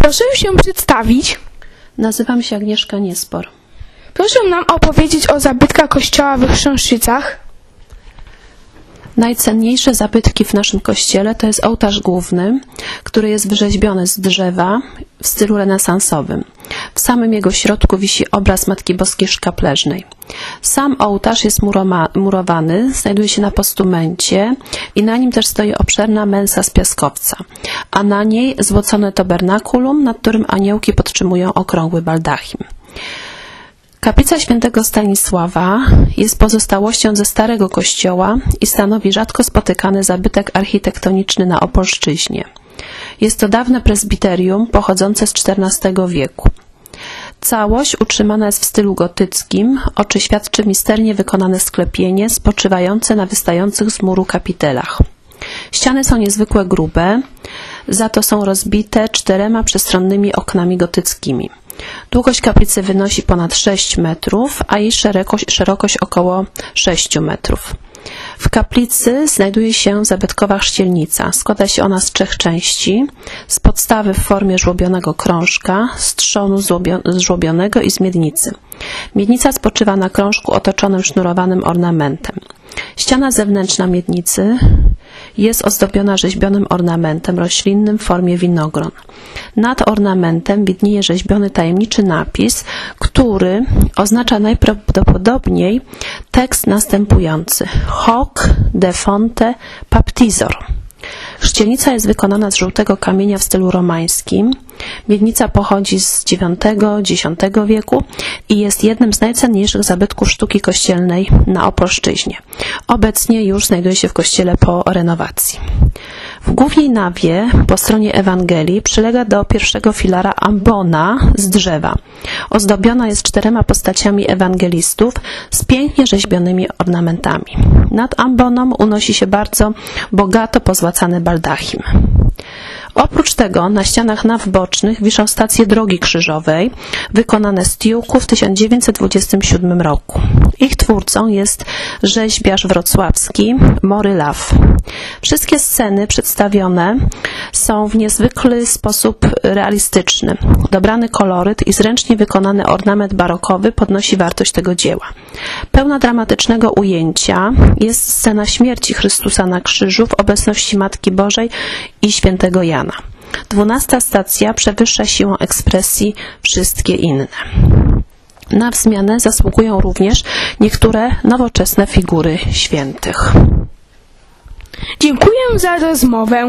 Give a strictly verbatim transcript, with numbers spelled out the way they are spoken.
Proszę się przedstawić. Nazywam się Agnieszka Niespor. Proszę nam opowiedzieć o zabytkach kościoła w Chrząszczycach. Najcenniejsze zabytki w naszym kościele to jest ołtarz główny, który jest wyrzeźbiony z drzewa w stylu renesansowym. W samym jego środku wisi obraz Matki Boskiej Szkapleżnej. Sam ołtarz jest murowany, znajduje się na postumencie i na nim też stoi obszerna mensa z piaskowca, a na niej złocone tabernakulum, nad którym aniołki podtrzymują okrągły baldachim. Kaplica świętego Stanisława jest pozostałością ze starego kościoła i stanowi rzadko spotykany zabytek architektoniczny na Opolszczyźnie. Jest to dawne prezbiterium pochodzące z czternastego wieku. Całość utrzymana jest w stylu gotyckim, o czym świadczy misternie wykonane sklepienie spoczywające na wystających z muru kapitelach. Ściany są niezwykle grube, za to są rozbite czterema przestronnymi oknami gotyckimi. Długość kaplicy wynosi ponad sześć metrów, a jej szerokość, szerokość około sześć metrów. W kaplicy znajduje się zabytkowa chrzcielnica. Składa się ona z trzech części: z podstawy w formie żłobionego krążka, z trzonu żłobionego i z miednicy. Miednica spoczywa na krążku otoczonym sznurowanym ornamentem. Ściana zewnętrzna miednicy jest ozdobiona rzeźbionym ornamentem roślinnym w formie winogron. Nad ornamentem widnieje rzeźbiony tajemniczy napis, który oznacza najprawdopodobniej tekst następujący: Hoc de fonte baptizor. Chrzcielnica jest wykonana z żółtego kamienia w stylu romańskim. Miednica pochodzi z dziewiątego do dziesiątego wieku i jest jednym z najcenniejszych zabytków sztuki kościelnej na Opolszczyźnie. Obecnie już znajduje się w kościele po renowacji. W głównej nawie po stronie Ewangelii przylega do pierwszego filara ambona z drzewa. Ozdobiona jest czterema postaciami ewangelistów z pięknie rzeźbionymi ornamentami. Nad amboną unosi się bardzo bogato pozłacany baldachim. Oprócz tego na ścianach naw bocznych wiszą stacje drogi krzyżowej, wykonane z tiłku w tysiąc dziewięćset dwudziestym siódmym roku. Ich twórcą jest rzeźbiarz wrocławski Mory Law. Wszystkie sceny przedstawione są w niezwykły sposób realistyczny. Dobrany koloryt i zręcznie wykonany ornament barokowy podnosi wartość tego dzieła. Pełna dramatycznego ujęcia jest scena śmierci Chrystusa na krzyżu w obecności Matki Bożej i świętego Jana. Dwunasta stacja przewyższa siłą ekspresji wszystkie inne. Na wzmianę zasługują również niektóre nowoczesne figury świętych. Dziękuję za rozmowę.